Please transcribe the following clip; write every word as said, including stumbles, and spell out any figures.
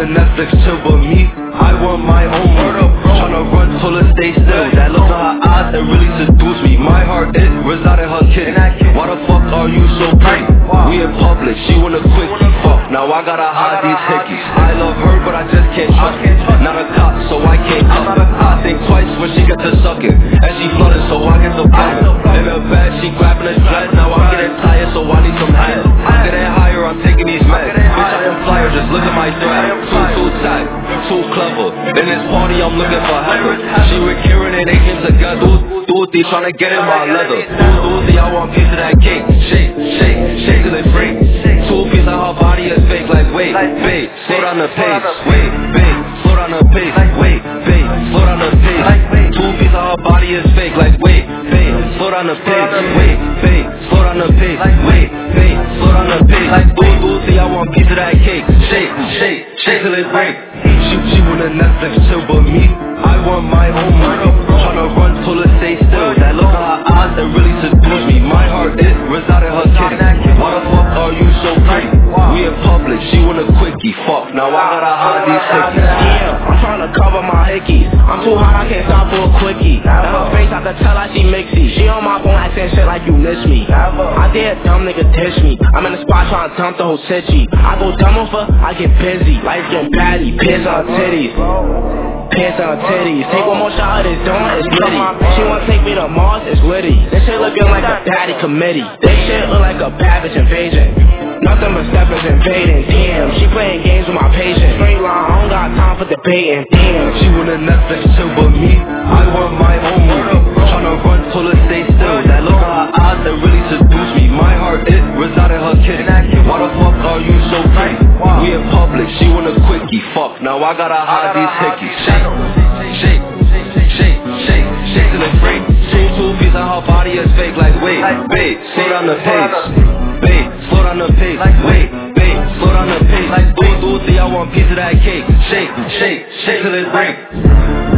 wanna Netflix chill, but me, I want my own murder. Tryna run, told her stay still. That look in her eyes, it really seduced me. My heart, it reside in her kid. Why the fuck are you so pretty? We in public, she want a quickie. Fuck, now I gotta hide these hickeys. I love her, but I just can't trust her. Not a cop, so I can't cuff her. I think twice when she gets to sucking. And she flooded, so I get the butter. In her bed, she grabbing a dress. Now I'm getting tired, so I need some head. I'm getting higher, I'm taking these meds. Bitch, I am flyer, just look at my thread. Too, too tight, too clever. In this party, I'm looking for heaven. She with Kieran and they came together. Duty tryna get in my leather. Duty, I want piece of that cake. Shake, shake, shake till it break. Two pieces of her body is fake. Like wait, babe, slow down the pace. Wait, babe, slow down the pace. Wait, babe, slow down the pace. Two pieces of her body is fake. Like wait, babe, slow down the pace. Wait, babe, slow down the pace. Wait, babe, slow down the pace. Duty, I want piece of that cake. Shake, shake, shake till it break. She, she wanna Netflix chill, but me, I want my own murder. Tryna run, told her stay still. That look in her eyes, that really seduced me. My heart, it reside in her kid. Why the fuck are you so pretty? We in public, she want a quickie. Fuck, now I gotta hide these hickeys. Yeah, I'm tryna cover my hickeys. I'm too hot, I can't stop for a quickie. And her face, I can tell like she mixy. She on my phone acting shit like you miss me. I dare a dumb nigga dish me. I'm in the spot tryna dump the whole city. I go dumb over, I get busy. Life get patty, piss on her titties. Piss on her titties. Take one more shot of this dawn, it's litty. She wanna take me to Mars, it's witty. This shit looking like a daddy committee. This shit look like a Babbage invasion. Nothing but steppers invading. Damn, she playing games with my patience. Straight line, I don't got time for debating. Damn, she wanna Netflix chill, but me, I want my own movie. Tryna run, told her stay still. That look in her eyes, that really seduced me. My heart, it reside in her kid. Why the fuck are you so pretty? We in public, she want a quickie. Fuck, now I gotta hide these hickeys. Shake, shake, shake, shake, shake till it break. Two, two pieces of her body is fake. Like wait, babe, slow down the pace. Babe, slow down the pace. Wait, babe, slow down the pace. Do, do, see, I want piece of that cake. Shake, shake, shake till it break.